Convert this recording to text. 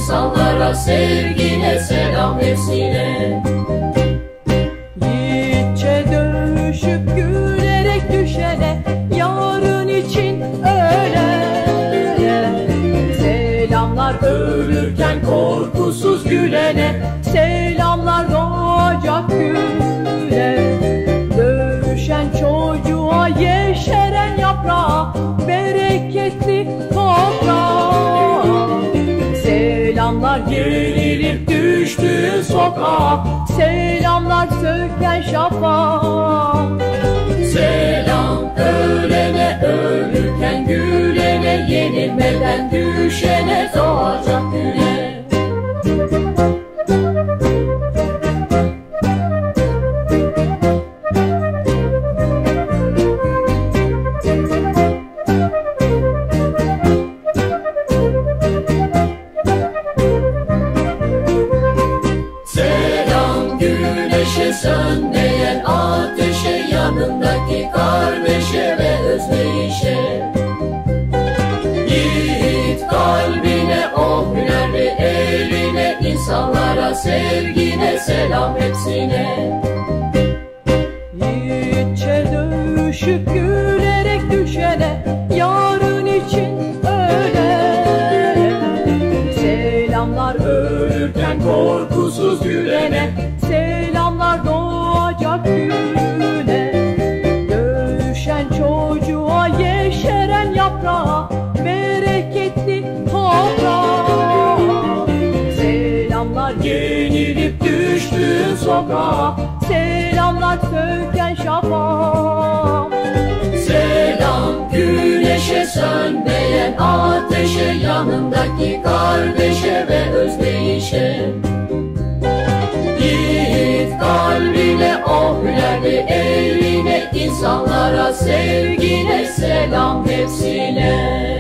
insanlara sevgine selam hepsine. Yiğitçe dövüşüp gülerek düşene, yarın için ölene. Selamlar Ölürken korkusuz gülene, selamlar doğacak güne. Dövüşen çocuğa, yeşeren yaprağa, bereketli toprağa. Selamlar yenilip düştüğün sokağa, selamlar söken şafağa. selam ölene, ölürken gülene, yenilmeden düşene, doğacak güne. Selam güneşe, sönmeyen ateşe, yanındaki kardeşe ve özdeyişe. Yiğit kalbine, o hünerli eline, insanlara sevgine selam hepsine. Yiğitçe dövüşüp gülerek düşene, yarın için ölene. Selamlar Ölürken korkusuz gülene, selamlar doğacak güne. Dövüşen çocuğa, yeşeren yaprağa, bereketli toprağa. Selamlar yenilip düştüğün sokağa, selamlar söken şafağa. selam güneşe, sönmeyen ateşe, yanındaki kardeşe ve özdeyişe. Yiğit kalbine, o hünerli eline, insanlara sevgine selam hepsine.